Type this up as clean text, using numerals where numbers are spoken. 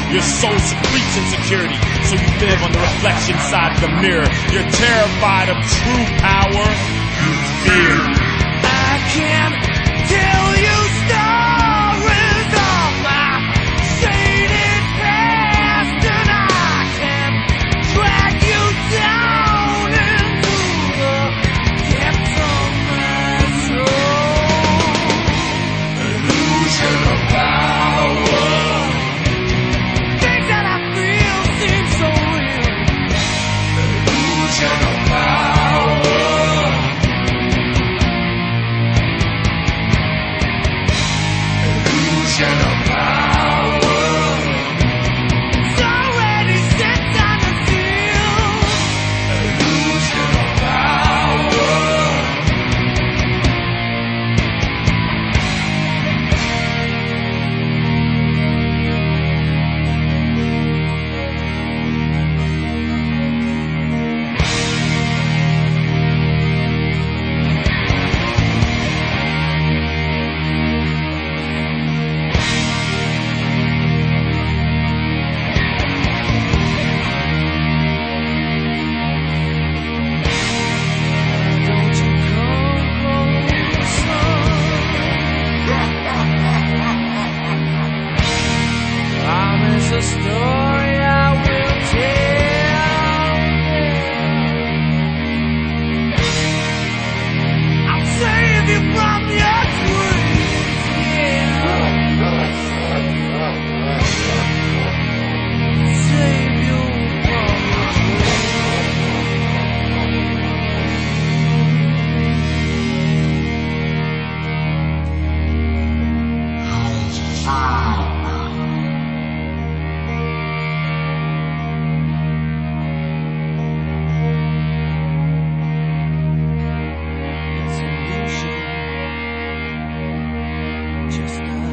Your soul secretes insecurity, so you live on the reflection side of the mirror. You're terrified of true power. You fear. I can't tell you stories of my shaded past, and I can drag you down into the depths of my soul. Illusion of power. Things that I feel seem so real. Illusion of power. Illusion of power. It's already set on the field. Illusion of power. Don't you come closer. Promise a story I will tell. I'll save you from your dreams. Save you from your It's illusion, just